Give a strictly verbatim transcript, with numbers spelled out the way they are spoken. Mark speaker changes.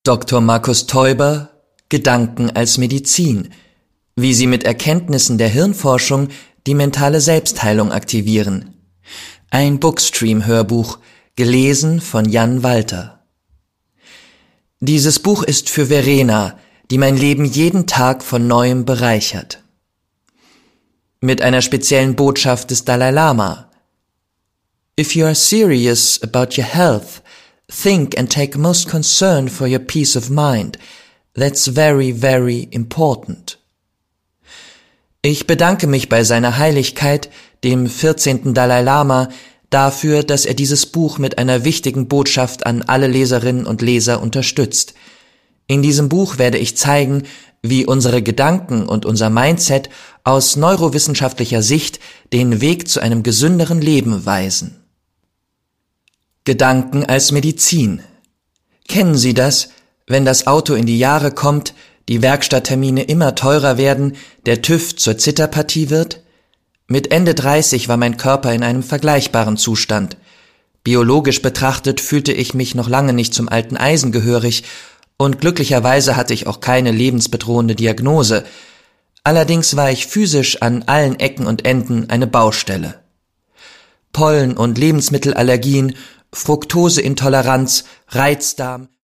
Speaker 1: Doktor Markus Teuber, Gedanken als Medizin, wie Sie mit Erkenntnissen der Hirnforschung die mentale Selbstheilung aktivieren. Ein Bookstream-Hörbuch, gelesen von Jan Walter. Dieses Buch ist für Verena, die mein Leben jeden Tag von Neuem bereichert. Mit einer speziellen Botschaft des Dalai Lama. If you are serious about your health, think and take most concern for your peace of mind. That's very, very important. Ich bedanke mich bei seiner Heiligkeit, dem vierzehnten Dalai Lama, dafür, dass er dieses Buch mit einer wichtigen Botschaft an alle Leserinnen und Leser unterstützt. In diesem Buch werde ich zeigen, wie unsere Gedanken und unser Mindset aus neurowissenschaftlicher Sicht den Weg zu einem gesünderen Leben weisen. Gedanken als Medizin. Kennen Sie das, wenn das Auto in die Jahre kommt, die Werkstatttermine immer teurer werden, der TÜV zur Zitterpartie wird? Mit Ende dreißig war mein Körper in einem vergleichbaren Zustand. Biologisch betrachtet fühlte ich mich noch lange nicht zum alten Eisen gehörig und glücklicherweise hatte ich auch keine lebensbedrohende Diagnose. Allerdings war ich physisch an allen Ecken und Enden eine Baustelle. Pollen- und Lebensmittelallergien, Fructoseintoleranz, Reizdarm,